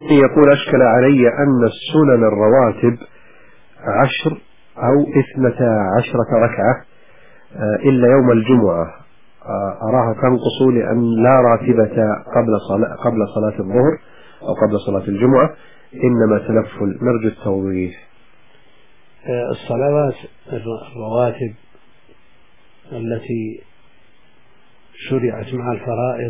يقول أشكل علي أن السنن الرواتب 10 أو 12 ركعة إلا يوم الجمعة، أراها تنقص لأن لا راتبة قبل صلاة الظهر أو قبل صلاة الجمعة، إنما تنفل. نرجو التوضيح. الصلوات الرواتب التي شرعت مع الفرائض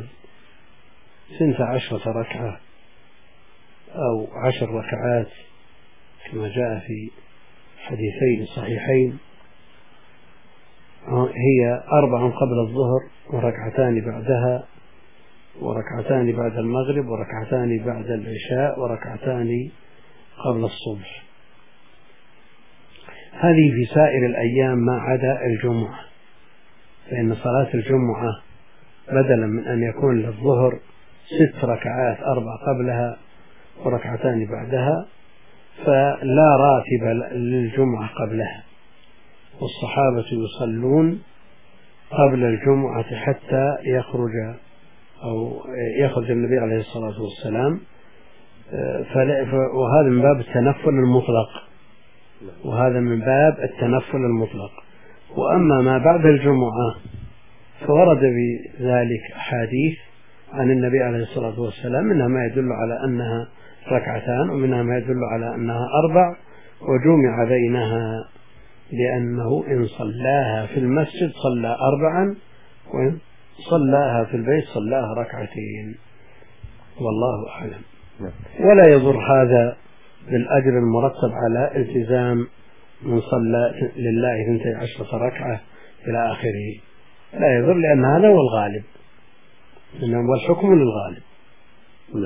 12 ركعة أو 10 ركعات كما جاء في حديثين صحيحين، هي 4 قبل الظهر وركعتان بعدها وركعتان بعد المغرب وركعتان بعد العشاء وركعتان قبل الصبح. هذه في سائر الأيام ما عدا الجمعة، فإن صلاة الجمعة بدلا من أن يكون للظهر 6 ركعات 4 قبلها وركعتان بعدها، فلا راتب للجمعة قبلها، والصحابة يصلون قبل الجمعة حتى يخرج النبي عليه الصلاة والسلام، وهذا من باب التنفل المطلق. وأما ما بعد الجمعة فورد بذلك حديث عن النبي عليه الصلاة والسلام، منها ما يدل على أنها 2 ومنها ما يدل على أنها 4، وجمع بينها لأنه إن صلاها في المسجد صلى 4، وإن صلاها في البيت صلاها 2، والله أعلم. ولا يضر هذا بالأجر المرتب على التزام من صلى لله 12 ركعة إلى آخره، لا يضر، لأن هذا هو الغالب، والحكم للغالب.